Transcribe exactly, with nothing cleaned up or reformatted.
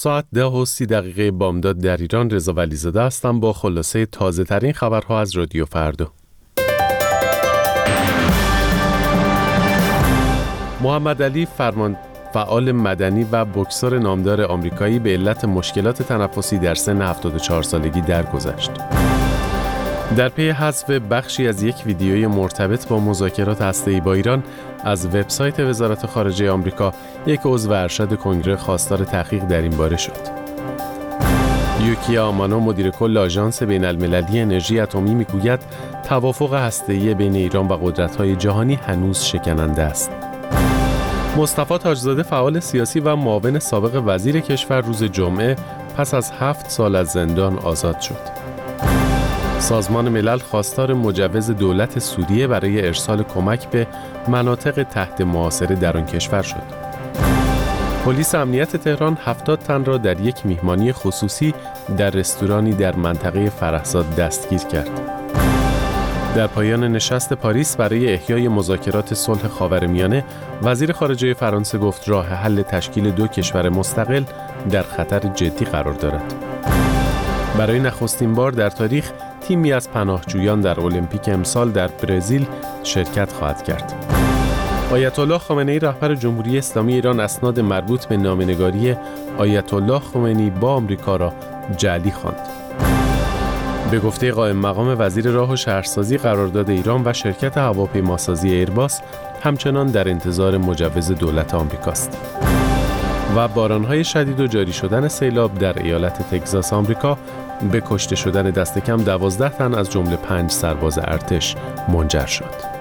ساعت ده و سی دقیقه بامداد در ایران. رضا ولیزاده هستم با خلاصه تازه ترین خبرها از رادیو فردا. محمد علی فرمان فعال مدنی و بوکسور نامدار آمریکایی به علت مشکلات تنفسی در سن هفتاد و چهار سالگی درگذشت. در پی حذف بخشی از یک ویدیوی مرتبط با مذاکرات هسته‌ای با ایران از وبسایت وزارت خارجه آمریکا، یک عضو ارشد کنگره خواستار تحقیق در این باره شد. یوکیا آمانو، مدیر کل آژانس بین‌المللی انرژی اتمی، میگوید توافق هسته‌ای بین ایران و قدرت‌های جهانی هنوز شکننده است. مصطفی تاجزاده، فعال سیاسی و معاون سابق وزیر کشور، روز جمعه پس از هفت سال از زندان آزاد شد. سازمان ملل خواستار مجوز دولت سوریه برای ارسال کمک به مناطق تحت محاصره در آن کشور شد. پلیس امنیت تهران هفتاد تن را در یک میهمانی خصوصی در رستورانی در منطقه فرهزاد دستگیر کرد. در پایان نشست پاریس برای احیای مذاکرات صلح خاورمیانه، وزیر خارجه فرانسه گفت راه حل تشکیل دو کشور مستقل در خطر جدی قرار دارد. برای نخستین بار در تاریخ تیمی از پناهجویان در المپیک امسال در برزیل شرکت خواهد کرد. آیت الله خامنه‌ای، رهبر جمهوری اسلامی ایران، اسناد مربوط به نامه‌نگاری آیت الله خمینی با آمریکا را جعلی خواند. به گفته قائم مقام وزیر راه و شهرسازی، قرارداد ایران و شرکت هواپیماسازی ایرباس همچنان در انتظار مجوز دولت آمریکاست. و باران‌های شدید و جاری شدن سیلاب در ایالت تگزاس آمریکا به کشته شدن دست کم دوازده تن از جمله پنج سرباز ارتش منجر شد.